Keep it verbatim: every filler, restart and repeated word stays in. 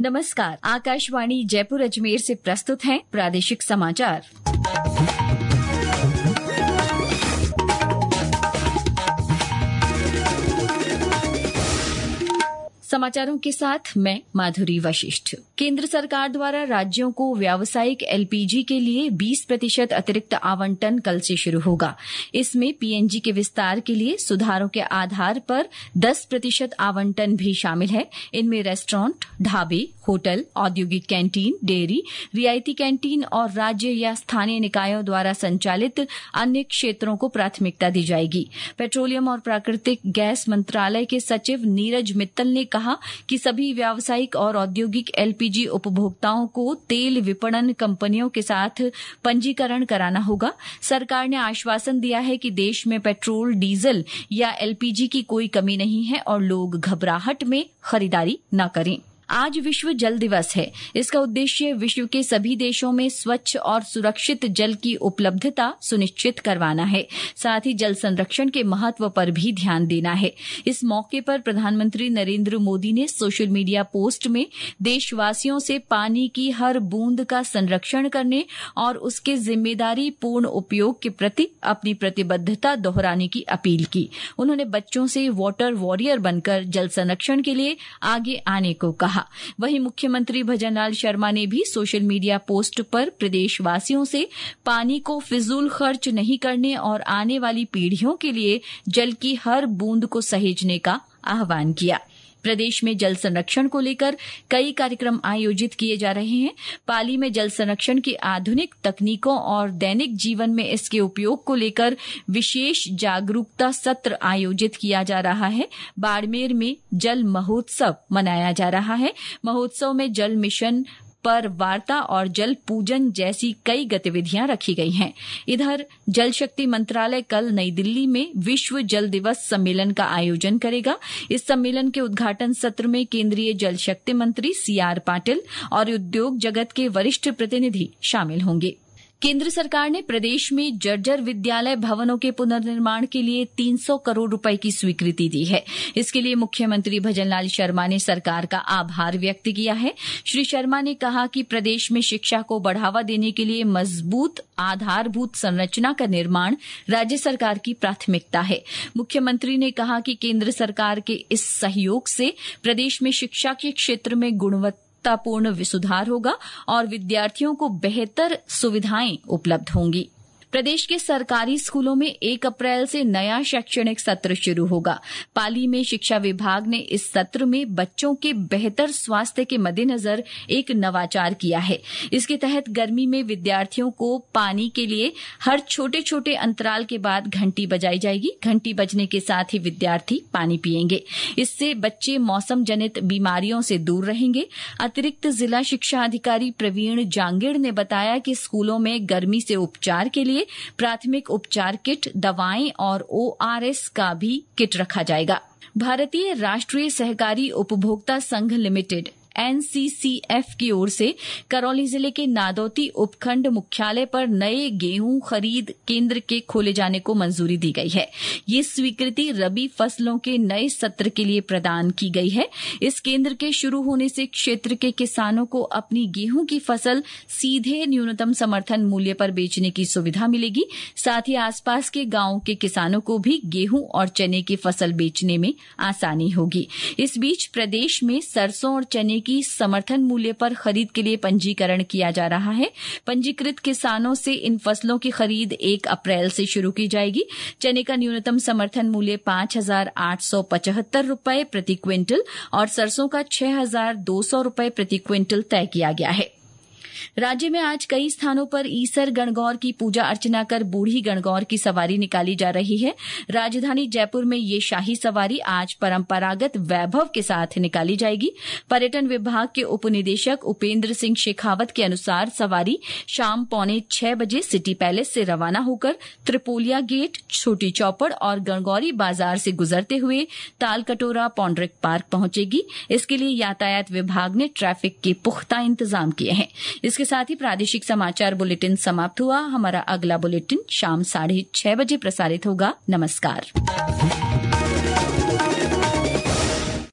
नमस्कार, आकाशवाणी जयपुर अजमेर से प्रस्तुत हैं प्रादेशिक समाचार। समाचारों के साथ मैं माधुरी वशिष्ठ। केंद्र सरकार द्वारा राज्यों को व्यावसायिक एलपीजी के लिए बीस प्रतिशत अतिरिक्त आवंटन कल से शुरू होगा। इसमें पीएनजी के विस्तार के लिए सुधारों के आधार पर दस प्रतिशत आवंटन भी शामिल है। इनमें रेस्टोरेंट, ढाबे, होटल, औद्योगिक कैंटीन, डेयरी, रियायती कैंटीन और राज्य या स्थानीय निकायों द्वारा संचालित अन्य क्षेत्रों को प्राथमिकता दी जाएगी। पेट्रोलियम और प्राकृतिक गैस मंत्रालय के सचिव नीरज मित्तल ने कहा कि सभी व्यावसायिक और औद्योगिक एलपीजी उपभोक्ताओं को तेल विपणन कंपनियों के साथ पंजीकरण कराना होगा। सरकार ने आश्वासन दिया है कि देश में पेट्रोल, डीजल या एलपीजी की कोई कमी नहीं है और लोग घबराहट में खरीदारी न करें। आज विश्व जल दिवस है। इसका उद्देश्य विश्व के सभी देशों में स्वच्छ और सुरक्षित जल की उपलब्धता सुनिश्चित करवाना है। साथ ही जल संरक्षण के महत्व पर भी ध्यान देना है। इस मौके पर प्रधानमंत्री नरेंद्र मोदी ने सोशल मीडिया पोस्ट में देशवासियों से पानी की हर बूंद का संरक्षण करने और उसके जिम्मेदारी पूर्ण उपयोग के प्रति अपनी प्रतिबद्धता दोहराने की अपील की। उन्होंने बच्चों से वाटर वॉरियर बनकर जल संरक्षण के लिए आगे आने को कहा। वहीं मुख्यमंत्री भजनलाल शर्मा ने भी सोशल मीडिया पोस्ट पर प्रदेशवासियों से पानी को फिजूल खर्च नहीं करने और आने वाली पीढ़ियों के लिए जल की हर बूंद को सहेजने का आह्वान किया। प्रदेश में जल संरक्षण को लेकर कई कार्यक्रम आयोजित किए जा रहे हैं। पाली में जल संरक्षण की आधुनिक तकनीकों और दैनिक जीवन में इसके उपयोग को लेकर विशेष जागरूकता सत्र आयोजित किया जा रहा है। बाड़मेर में जल महोत्सव मनाया जा रहा है। महोत्सव में जल मिशन पर वार्ता और जल पूजन जैसी कई गतिविधियां रखी गई हैं। इधर जल शक्ति मंत्रालय कल नई दिल्ली में विश्व जल दिवस सम्मेलन का आयोजन करेगा। इस सम्मेलन के उद्घाटन सत्र में केंद्रीय जल शक्ति मंत्री सी आर पाटिल और उद्योग जगत के वरिष्ठ प्रतिनिधि शामिल होंगे। केंद्र सरकार ने प्रदेश में जर्जर विद्यालय भवनों के पुनर्निर्माण के लिए तीन सौ करोड़ रुपए की स्वीकृति दी है। इसके लिए मुख्यमंत्री भजनलाल शर्मा ने सरकार का आभार व्यक्त किया है। श्री शर्मा ने कहा कि प्रदेश में शिक्षा को बढ़ावा देने के लिए मजबूत आधारभूत संरचना का निर्माण राज्य सरकार की प्राथमिकता है। मुख्यमंत्री ने कहा कि केंद्र सरकार के इस सहयोग से प्रदेश में शिक्षा के क्षेत्र में गुणवत्ता पूर्ण सुधार होगा और विद्यार्थियों को बेहतर सुविधाएं उपलब्ध होंगी। प्रदेश के सरकारी स्कूलों में एक अप्रैल से नया शैक्षणिक सत्र शुरू होगा। पाली में शिक्षा विभाग ने इस सत्र में बच्चों के बेहतर स्वास्थ्य के मद्देनजर एक नवाचार किया है। इसके तहत गर्मी में विद्यार्थियों को पानी के लिए हर छोटे छोटे अंतराल के बाद घंटी बजाई जाएगी। घंटी बजने के साथ ही विद्यार्थी पानी पिएंगे। इससे बच्चे मौसम जनित बीमारियों से दूर रहेंगे। अतिरिक्त जिला शिक्षा अधिकारी प्रवीण जांगिड़ ने बताया कि स्कूलों में गर्मी से उपचार के लिए प्राथमिक उपचार किट, दवाएं और ओआरएस का भी किट रखा जाएगा। भारतीय राष्ट्रीय सहकारी उपभोक्ता संघ लिमिटेड एनसीसीएफ की ओर से करौली जिले के नादौती उपखंड मुख्यालय पर नए गेहूं खरीद केंद्र के खोले जाने को मंजूरी दी गई है। ये स्वीकृति रबी फसलों के नए सत्र के लिए प्रदान की गई है। इस केंद्र के शुरू होने से क्षेत्र के किसानों को अपनी गेहूं की फसल सीधे न्यूनतम समर्थन मूल्य पर बेचने की सुविधा मिलेगी। साथ ही आसपास के गांवों के किसानों को भी गेहूं और चने की फसल बेचने में आसानी होगी। इस बीच प्रदेश में सरसों और चने की समर्थन मूल्य पर खरीद के लिए पंजीकरण किया जा रहा है। पंजीकृत किसानों से इन फसलों की खरीद एक अप्रैल से शुरू की जाएगी। चने का न्यूनतम समर्थन मूल्य पांच हजार आठ सौ पचहत्तर रूपये प्रति क्विंटल और सरसों का छह हजार दो सौ रूपये प्रति क्विंटल तय किया गया है। राज्य में आज कई स्थानों पर ईसर गणगौर की पूजा अर्चना कर बूढ़ी गणगौर की सवारी निकाली जा रही है। राजधानी जयपुर में ये शाही सवारी आज परंपरागत वैभव के साथ निकाली जाएगी। पर्यटन विभाग के उप निदेशक उपेंद्र सिंह शेखावत के अनुसार सवारी शाम पौने छह बजे सिटी पैलेस से रवाना होकर त्रिपोलिया गेट, छोटी चौपड़ और गणगौरी बाजार से गुजरते हुए तालकटोरा पौंड्रिक पार्क पहुंचेगी। इसके लिए यातायात विभाग ने ट्रैफिक के पुख्ता इंतजाम किए हैं। इसके साथ ही प्रादेशिक समाचार बुलेटिन समाप्त हुआ। हमारा अगला बुलेटिन शाम साढ़े छह बजे प्रसारित होगा। नमस्कार।